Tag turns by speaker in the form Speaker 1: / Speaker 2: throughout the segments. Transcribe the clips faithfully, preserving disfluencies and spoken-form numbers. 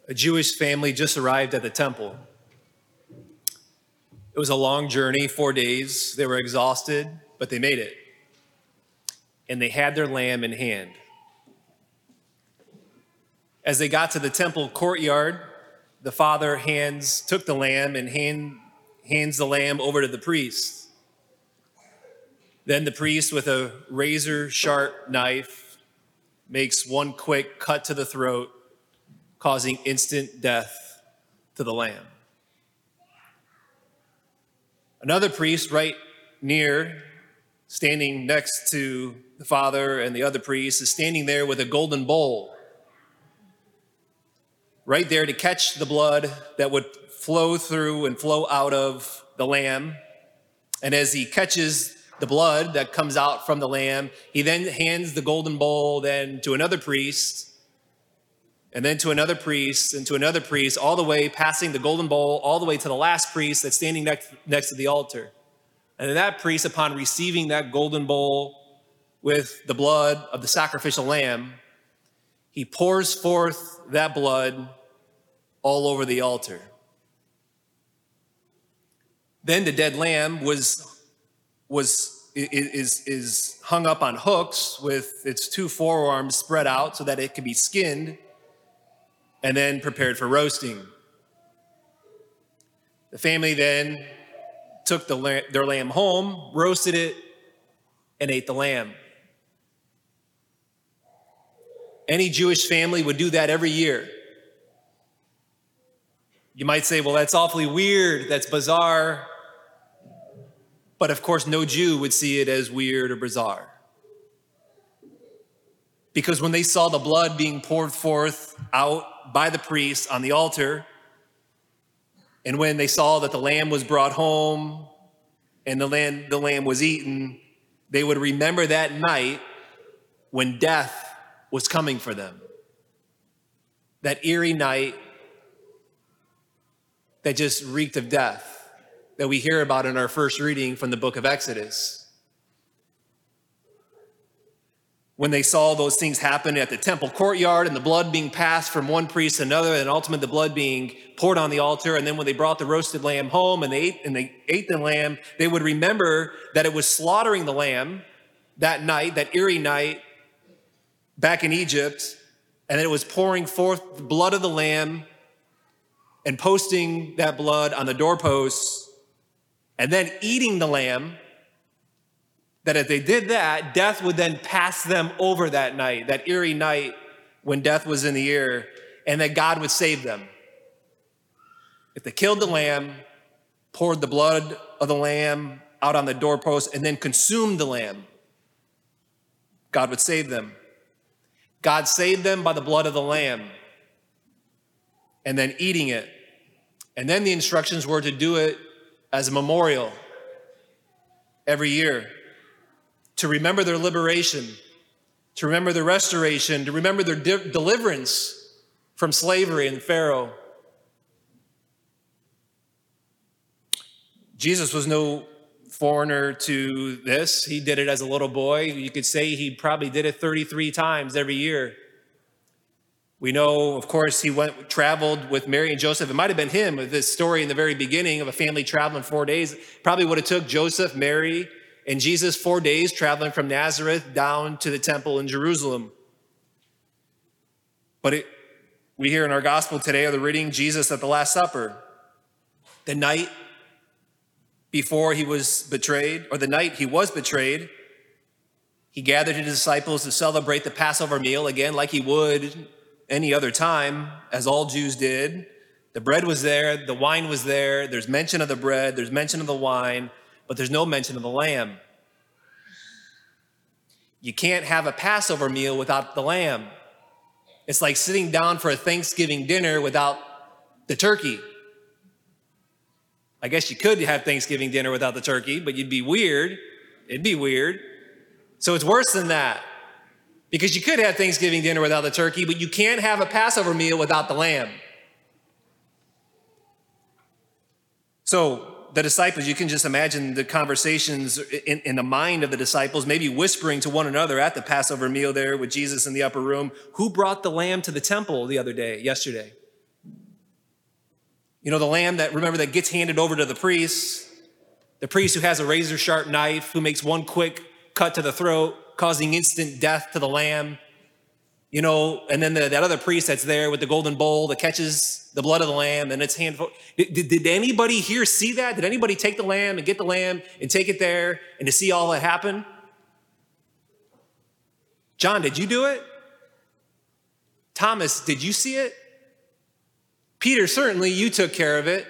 Speaker 1: A Jewish family just arrived at the temple. It was a long journey, four days. They were exhausted, but they made it. And they had their lamb in hand. As they got to the temple courtyard, the father hands took the lamb and hand, hands the lamb over to the priest. Then the priest, with a razor-sharp knife, makes one quick cut to the throat, causing instant death to the lamb. Another priest right near, standing next to the father and the other priest, is standing there with a golden bowl, right there to catch the blood that would flow through and flow out of the lamb. And as he catches the blood that comes out from the lamb, he then hands the golden bowl then to another priest, and then to another priest, and to another priest, all the way passing the golden bowl all the way to the last priest that's standing next, next to the altar. And then that priest, upon receiving that golden bowl with the blood of the sacrificial lamb, he pours forth that blood all over the altar. Then the dead lamb was was is is hung up on hooks with its two forearms spread out so that it could be skinned and then prepared for roasting. The family then took the lamb, their lamb home, roasted it, and ate the lamb. Any Jewish family would do that every year. You might say, well, that's awfully weird, that's bizarre. But of course, no Jew would see it as weird or bizarre. Because when they saw the blood being poured forth out by the priest on the altar, and when they saw that the lamb was brought home and the lamb, the lamb was eaten, they would remember that night when death was coming for them. That eerie night that just reeked of death that we hear about in our first reading from the book of Exodus. When they saw those things happen at the temple courtyard and the blood being passed from one priest to another and ultimately the blood being poured on the altar, and then when they brought the roasted lamb home and they ate, and they ate the lamb, they would remember that it was slaughtering the lamb that night, that eerie night back in Egypt, and that it was pouring forth the blood of the lamb and posting that blood on the doorposts and then eating the lamb, that if they did that, death would then pass them over that night, that eerie night when death was in the air, and that God would save them. If they killed the lamb, poured the blood of the lamb out on the doorpost, and then consumed the lamb, God would save them. God saved them by the blood of the lamb and then eating it. And then the instructions were to do it as a memorial every year, to remember their liberation, to remember their restoration, to remember their de- deliverance from slavery and Pharaoh. Jesus was no foreigner to this. He did it as a little boy. You could say he probably did it thirty-three times every year. We know, of course, he went traveled with Mary and Joseph. It might have been him, with this story in the very beginning of a family traveling four days. Probably would have took Joseph, Mary, and Jesus four days traveling from Nazareth down to the temple in Jerusalem. But it, we hear in our gospel today, or the reading, Jesus at the Last Supper, the night before he was betrayed, or the night he was betrayed, he gathered his disciples to celebrate the Passover meal again, like he would any other time, as all Jews did. The bread was there, the wine was there, there's mention of the bread, there's mention of the wine, but there's no mention of the lamb. You can't have a Passover meal without the lamb. It's like sitting down for a Thanksgiving dinner without the turkey. I guess you could have Thanksgiving dinner without the turkey, but you'd be weird. It'd be weird. So it's worse than that. Because you could have Thanksgiving dinner without the turkey, but you can't have a Passover meal without the lamb. So the disciples, you can just imagine the conversations in, in the mind of the disciples, maybe whispering to one another at the Passover meal there with Jesus in the upper room. Who brought the lamb to the temple the other day, yesterday? You know, the lamb that, remember, that gets handed over to the priest, the priest who has a razor sharp knife, who makes one quick cut to the throat, causing instant death to the lamb. You know, and then the, that other priest that's there with the golden bowl that catches the blood of the lamb and its hand. Did, did, did anybody here see that? Did anybody take the lamb and get the lamb and take it there and to see all that happen? John, did you do it? Thomas, did you see it? Peter, certainly you took care of it.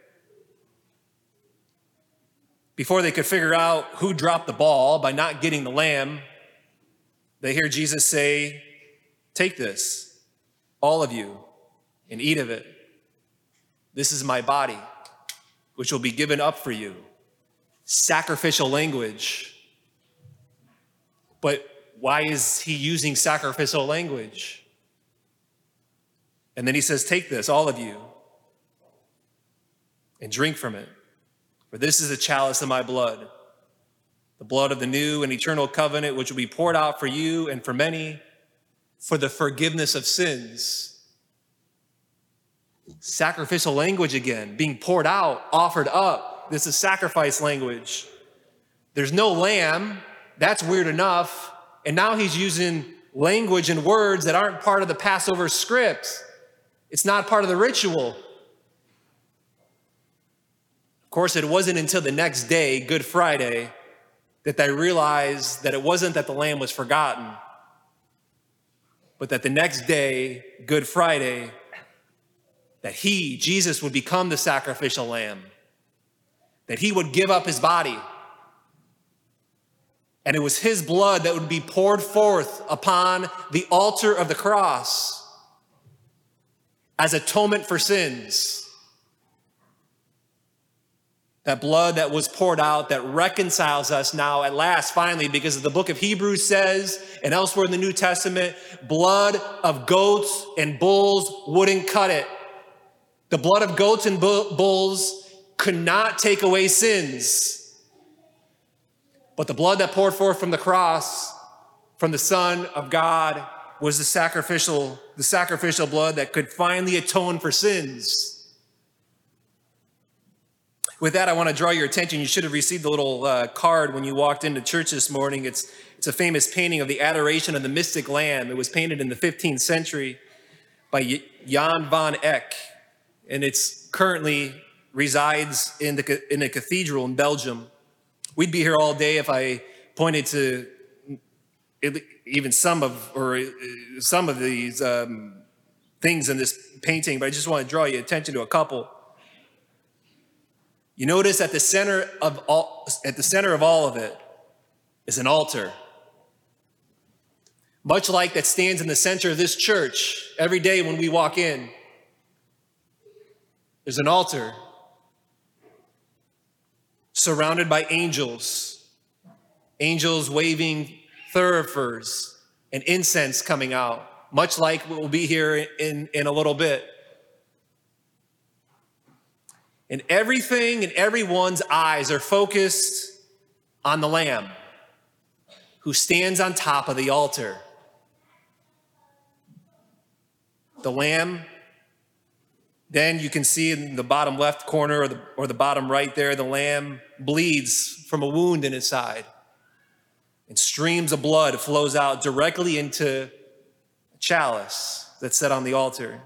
Speaker 1: Before they could figure out who dropped the ball by not getting the lamb, they hear Jesus say, "Take this, all of you, and eat of it. This is my body, which will be given up for you." Sacrificial language. But why is he using sacrificial language? And then he says, "Take this, all of you, and drink from it. For this is the chalice of my blood, the blood of the new and eternal covenant, which will be poured out for you and for many, for the forgiveness of sins." Sacrificial language again, being poured out, offered up. This is sacrifice language. There's no lamb. That's weird enough. And now he's using language and words that aren't part of the Passover script. It's not part of the ritual. Of course, it wasn't until the next day, Good Friday, that they realized that it wasn't that the lamb was forgotten, but that the next day, Good Friday, that he, Jesus, would become the sacrificial lamb, that he would give up his body, and it was his blood that would be poured forth upon the altar of the cross as atonement for sins. That blood that was poured out that reconciles us now at last, finally, because the book of Hebrews says, and elsewhere in the New Testament, blood of goats and bulls wouldn't cut it. The blood of goats and bulls could not take away sins. But the blood that poured forth from the cross, from the Son of God, was the sacrificial, the sacrificial blood that could finally atone for sins. With that, I want to draw your attention. You should have received a little uh, card when you walked into church this morning. It's, it's a famous painting of the Adoration of the Mystic Lamb. It was painted in the fifteenth century by Jan van Eyck, and it's currently resides in, the, in a cathedral in Belgium. We'd be here all day if I pointed to even some of, or some of these um, things in this painting, but I just want to draw your attention to a couple. You notice at the center of all, at the center of all of it is an altar. Much like that stands in the center of this church every day when we walk in. There's an altar surrounded by angels, angels waving thurifers and incense coming out, much like what will be here in, in a little bit. And everything and everyone's eyes are focused on the Lamb who stands on top of the altar. The Lamb, then you can see in the bottom left corner or the, or the bottom right there, the Lamb bleeds from a wound in his side. And streams of blood flows out directly into a chalice that's set on the altar.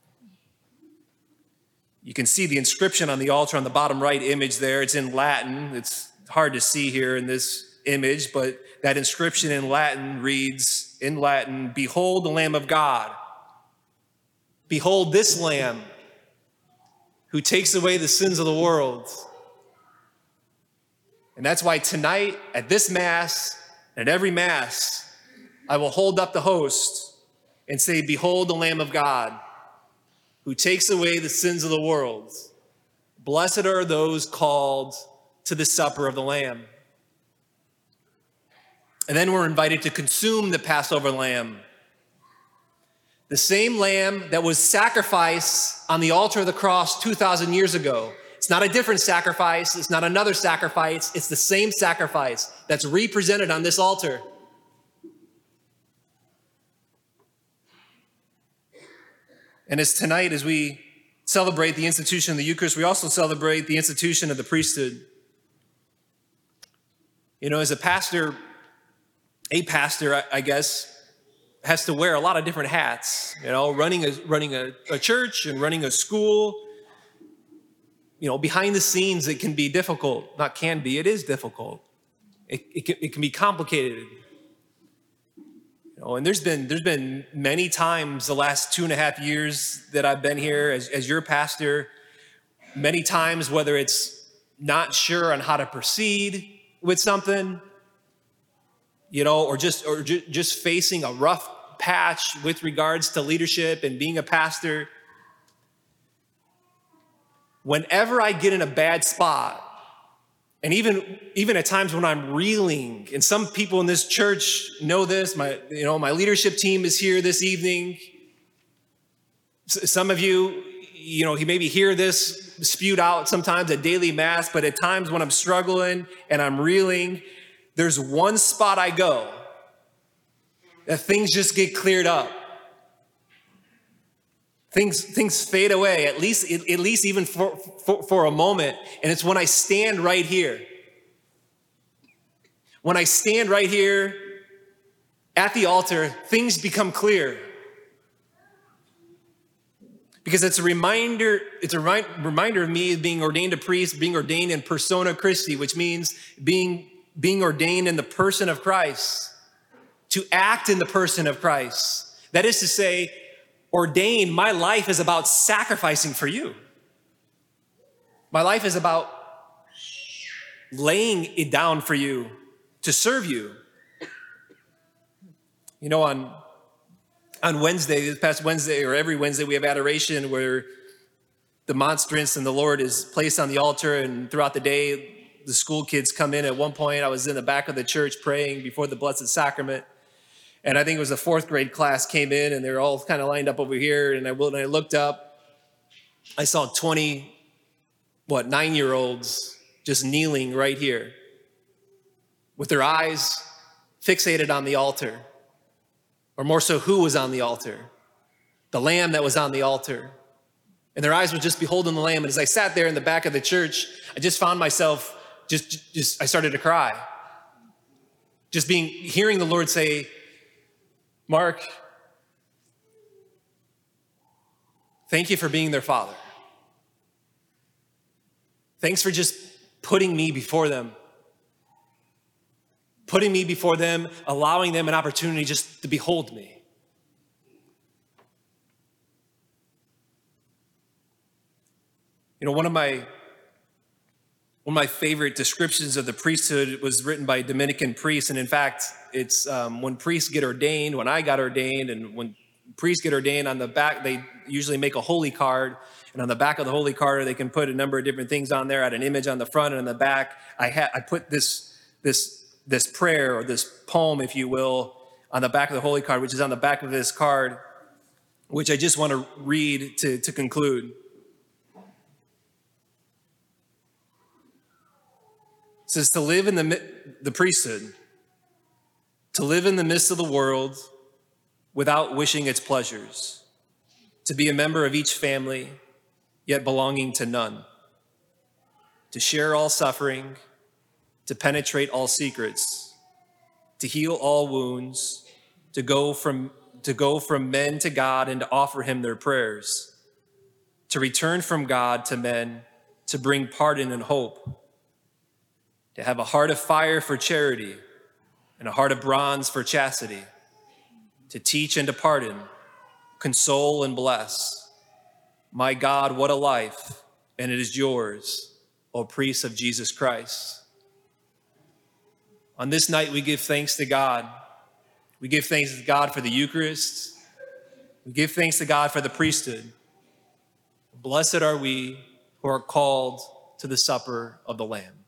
Speaker 1: You can see the inscription on the altar on the bottom right image there. It's in Latin. It's hard to see here in this image, but that inscription in Latin reads, in Latin, "Behold the Lamb of God. Behold this Lamb who takes away the sins of the world." And that's why tonight at this Mass, and at every Mass, I will hold up the host and say, "Behold the Lamb of God, who takes away the sins of the world. Blessed are those called to the supper of the Lamb." And then we're invited to consume the Passover lamb. The same lamb that was sacrificed on the altar of the cross two thousand years ago. It's not a different sacrifice. It's not another sacrifice. It's the same sacrifice that's represented on this altar. And as tonight, as we celebrate the institution of the Eucharist, we also celebrate the institution of the priesthood. You know, as a pastor, a pastor, I, I guess, has to wear a lot of different hats, you know, running a running a, a church and running a school. You know, behind the scenes, it can be difficult. Not can be, it is difficult. It, it, can, it can be complicated. You know, and there's been there's been many times the last two and a half years that I've been here as, as your pastor, many times, whether it's not sure on how to proceed with something, you know, or just or ju- just facing a rough patch with regards to leadership and being a pastor. Whenever I get in a bad spot, and even, even at times when I'm reeling, and some people in this church know this, my, you know, my leadership team is here this evening. S- some of you, you know, you maybe hear this spewed out sometimes at daily mass, but at times when I'm struggling and I'm reeling, there's one spot I go that things just get cleared up. Things, things fade away, at least, at, at least even for, for, for a moment. And it's when I stand right here. When I stand right here at the altar, things become clear. Because it's a reminder, it's a ri- reminder of me being ordained a priest, being ordained in persona Christi, which means being, being ordained in the person of Christ, to act in the person of Christ. That is to say, ordained, my life is about sacrificing for you. My life is about laying it down for you to serve you. You know, on, on Wednesday, this past Wednesday, or every Wednesday, we have adoration where the monstrance and the Lord is placed on the altar, and throughout the day, the school kids come in. At one point, I was in the back of the church praying before the Blessed Sacrament. And I think it was a fourth grade class came in, and they're all kind of lined up over here. And I, when I looked up, I saw twenty, what, nine-year-olds just kneeling right here with their eyes fixated on the altar, or more so, who was on the altar? The lamb that was on the altar. And their eyes were just beholding the lamb. And as I sat there in the back of the church, I just found myself, just, just I started to cry. Just being, hearing the Lord say, Mark, thank you for being their father. Thanks for just putting me before them. Putting me before them, allowing them an opportunity just to behold me. You know, one of my One of my favorite descriptions of the priesthood was written by a Dominican priest. And in fact, it's um, when priests get ordained, when I got ordained, and when priests get ordained, on the back, they usually make a holy card. And on the back of the holy card, they can put a number of different things on there. I had an image on the front, and on the back, I had I put this, this, this prayer, or this poem, if you will, on the back of the holy card, which is on the back of this card, which I just want to read to, to conclude. It says, to live in the, the priesthood, to live in the midst of the world without wishing its pleasures, to be a member of each family, yet belonging to none, to share all suffering, to penetrate all secrets, to heal all wounds, to go from, to go from men to God and to offer him their prayers, to return from God to men, to bring pardon and hope, to have a heart of fire for charity and a heart of bronze for chastity, to teach and to pardon, console and bless. My God, what a life, and it is yours, O priest of Jesus Christ. On this night, we give thanks to God. We give thanks to God for the Eucharist. We give thanks to God for the priesthood. Blessed are we who are called to the supper of the Lamb.